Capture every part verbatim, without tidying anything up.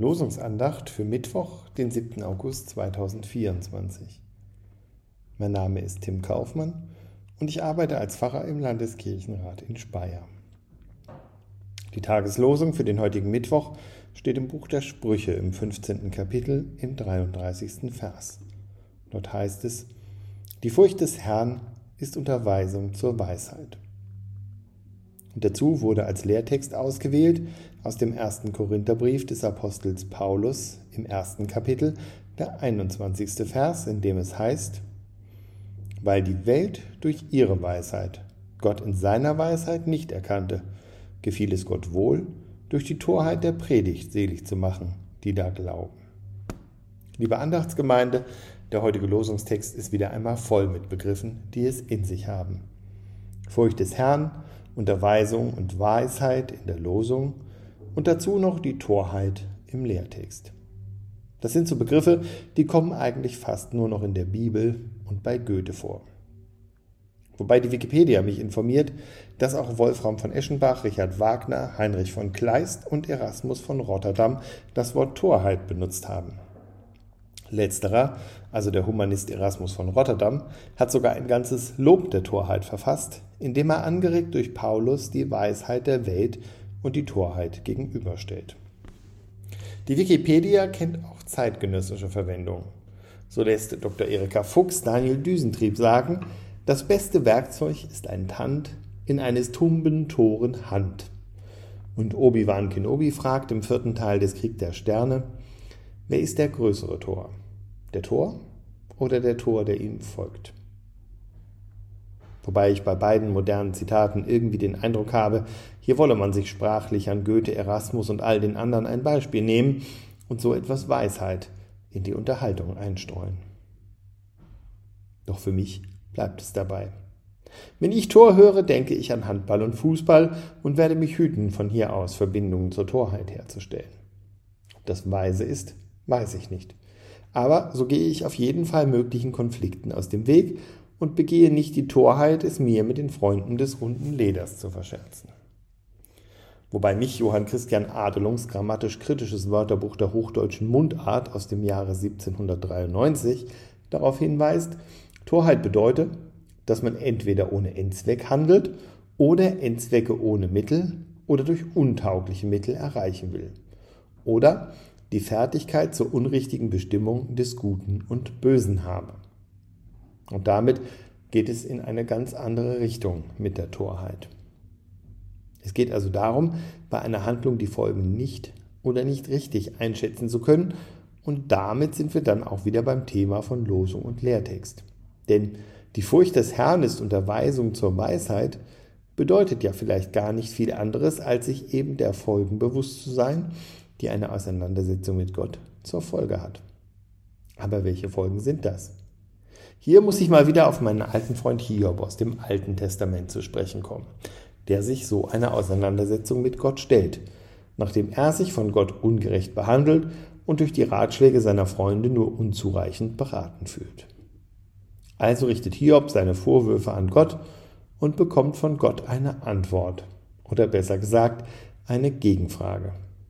Losungsandacht für Mittwoch, den siebten August zweitausendvierundzwanzig. Mein Name ist Tim Kaufmann und ich arbeite als Pfarrer im Landeskirchenrat in Speyer. Die Tageslosung für den heutigen Mittwoch steht im Buch der Sprüche im fünfzehnten Kapitel im dreiunddreißigsten Vers. Dort heißt es: Die Furcht des Herrn ist Unterweisung zur Weisheit. Und dazu wurde als Lehrtext ausgewählt aus dem ersten Korintherbrief des Apostels Paulus im ersten Kapitel, der einundzwanzigste Vers, in dem es heißt: Weil die Welt durch ihre Weisheit Gott in seiner Weisheit nicht erkannte, gefiel es Gott wohl, durch die Torheit der Predigt selig zu machen, die da glauben. Liebe Andachtsgemeinde, der heutige Losungstext ist wieder einmal voll mit Begriffen, die es in sich haben. Furcht des Herrn, Unterweisung und Weisheit in der Losung und dazu noch die Torheit im Lehrtext. Das sind so Begriffe, die kommen eigentlich fast nur noch in der Bibel und bei Goethe vor. Wobei die Wikipedia mich informiert, dass auch Wolfram von Eschenbach, Richard Wagner, Heinrich von Kleist und Erasmus von Rotterdam das Wort Torheit benutzt haben. Letzterer, also der Humanist Erasmus von Rotterdam, hat sogar ein ganzes Lob der Torheit verfasst, in dem er angeregt durch Paulus die Weisheit der Welt und die Torheit gegenüberstellt. Die Wikipedia kennt auch zeitgenössische Verwendung. So lässt Doktor Erika Fuchs Daniel Düsentrieb sagen: Das beste Werkzeug ist ein Tand in eines tumben Toren Hand. Und Obi-Wan Kenobi fragt im vierten Teil des Krieg der Sterne: Wer ist der größere Tor? Der Tor oder der Tor, der ihm folgt? Wobei ich bei beiden modernen Zitaten irgendwie den Eindruck habe, hier wolle man sich sprachlich an Goethe, Erasmus und all den anderen ein Beispiel nehmen und so etwas Weisheit in die Unterhaltung einstreuen. Doch für mich bleibt es dabei. Wenn ich Tor höre, denke ich an Handball und Fußball und werde mich hüten, von hier aus Verbindungen zur Torheit herzustellen. Ob das weise ist, weiß ich nicht. Aber so gehe ich auf jeden Fall möglichen Konflikten aus dem Weg und begehe nicht die Torheit, es mir mit den Freunden des runden Leders zu verscherzen. Wobei mich Johann Christian Adelungs grammatisch-kritisches Wörterbuch der hochdeutschen Mundart aus dem Jahre siebzehnhundertdreiundneunzig darauf hinweist, Torheit bedeutet, dass man entweder ohne Endzweck handelt oder Endzwecke ohne Mittel oder durch untaugliche Mittel erreichen will. Oder die Fertigkeit zur unrichtigen Bestimmung des Guten und Bösen habe. Und damit geht es in eine ganz andere Richtung mit der Torheit. Es geht also darum, bei einer Handlung die Folgen nicht oder nicht richtig einschätzen zu können, und damit sind wir dann auch wieder beim Thema von Losung und Lehrtext. Denn die Furcht des Herrn ist Unterweisung zur Weisheit bedeutet ja vielleicht gar nicht viel anderes, als sich eben der Folgen bewusst zu sein, die eine Auseinandersetzung mit Gott zur Folge hat. Aber welche Folgen sind das? Hier muss ich mal wieder auf meinen alten Freund Hiob aus dem Alten Testament zu sprechen kommen, der sich so einer Auseinandersetzung mit Gott stellt, nachdem er sich von Gott ungerecht behandelt und durch die Ratschläge seiner Freunde nur unzureichend beraten fühlt. Also richtet Hiob seine Vorwürfe an Gott und bekommt von Gott eine Antwort, oder besser gesagt, eine Gegenfrage.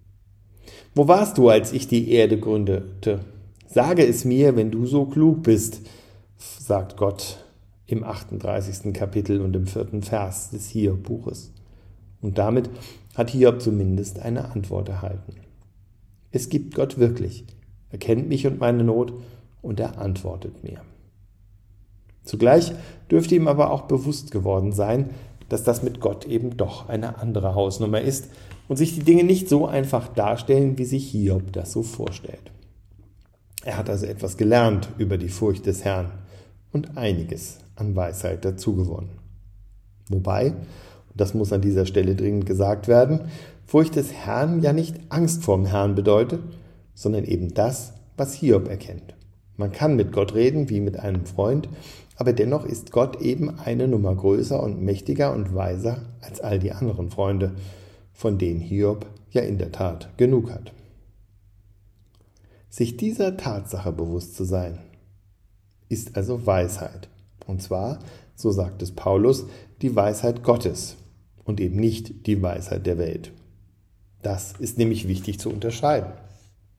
Wo warst du, als ich die Erde gründete? Sage es mir, wenn du so klug bist, sagt Gott im achtunddreißigsten Kapitel und im vierten Vers des Hiob-Buches. Und damit hat Hiob zumindest eine Antwort erhalten. Es gibt Gott wirklich, er kennt mich und meine Not und er antwortet mir. Zugleich dürfte ihm aber auch bewusst geworden sein, dass das mit Gott eben doch eine andere Hausnummer ist und sich die Dinge nicht so einfach darstellen, wie sich Hiob das so vorstellt. Er hat also etwas gelernt über die Furcht des Herrn und einiges an Weisheit dazu gewonnen. Wobei, und das muss an dieser Stelle dringend gesagt werden, Furcht des Herrn ja nicht Angst vorm Herrn bedeutet, sondern eben das, was Hiob erkennt. Man kann mit Gott reden wie mit einem Freund, aber dennoch ist Gott eben eine Nummer größer und mächtiger und weiser als all die anderen Freunde, von denen Hiob ja in der Tat genug hat. Sich dieser Tatsache bewusst zu sein, ist also Weisheit. Und zwar, so sagt es Paulus, die Weisheit Gottes und eben nicht die Weisheit der Welt. Das ist nämlich wichtig zu unterscheiden.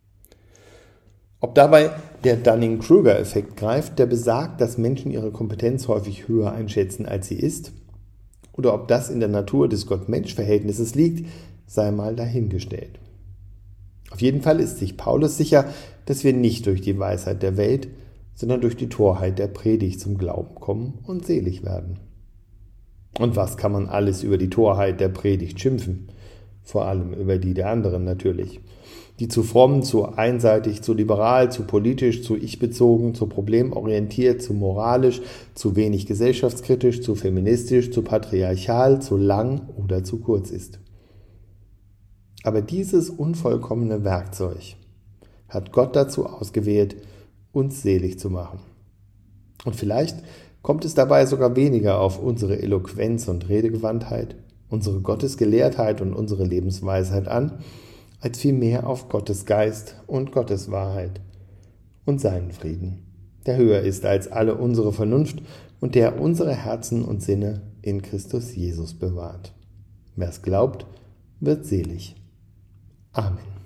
Ob dabei der Dunning-Kruger-Effekt greift, der besagt, dass Menschen ihre Kompetenz häufig höher einschätzen, als sie ist, oder ob das in der Natur des Gott-Mensch-Verhältnisses liegt, sei mal dahingestellt. Auf jeden Fall ist sich Paulus sicher, dass wir nicht durch die Weisheit der Welt, sondern durch die Torheit der Predigt zum Glauben kommen und selig werden. Und was kann man alles über die Torheit der Predigt schimpfen? Vor allem über die der anderen natürlich. Die zu fromm, zu einseitig, zu liberal, zu politisch, zu ich-bezogen, zu problemorientiert, zu moralisch, zu wenig gesellschaftskritisch, zu feministisch, zu patriarchal, zu lang oder zu kurz ist. Aber dieses unvollkommene Werkzeug hat Gott dazu ausgewählt, uns selig zu machen. Und vielleicht kommt es dabei sogar weniger auf unsere Eloquenz und Redegewandtheit, unsere Gottesgelehrtheit und unsere Lebensweisheit an, als vielmehr auf Gottes Geist und Gottes Wahrheit und seinen Frieden, der höher ist als alle unsere Vernunft und der unsere Herzen und Sinne in Christus Jesus bewahrt. Wer es glaubt, wird selig. Amen.